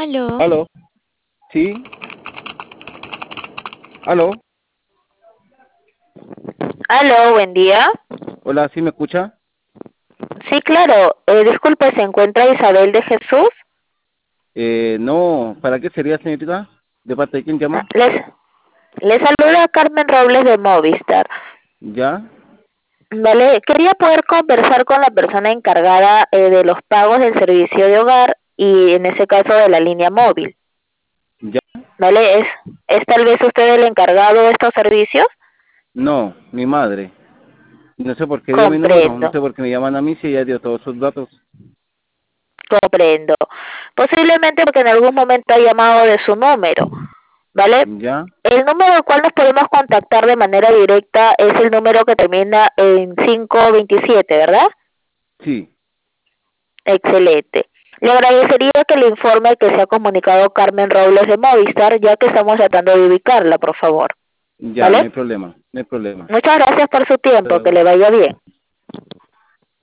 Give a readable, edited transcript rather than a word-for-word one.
Aló, Aló, sí, aló, Aló, buen día. hola, ¿sí me escucha? Sí, claro. Disculpe, ¿se encuentra Isabel de Jesús? No, ¿para qué sería, señorita? ¿De parte de quién Ah, llama? les saluda Carmen Robles de Movistar. ¿Ya? Vale, quería poder conversar con la persona encargada de los pagos del servicio de hogar y en ese caso de la línea móvil. ¿Ya? Vale, ¿es tal vez usted el encargado de estos servicios? No, mi madre. No sé por qué dio mi número, no Comprendo, sé por qué me llaman a mí si ella dio todos sus datos. comprendo. Posiblemente porque en algún momento ha llamado de su número. ¿Vale? ¿Ya? El número al cual nos podemos contactar de manera directa es el número que termina en 527, ¿verdad? Sí, Excelente. Le agradecería que le informe que se ha comunicado Carmen Robles de Movistar, ya que estamos tratando de ubicarla, por favor. ya, no ¿Vale? hay problema, no hay problema. Muchas gracias por su tiempo, que Pero le vaya bien.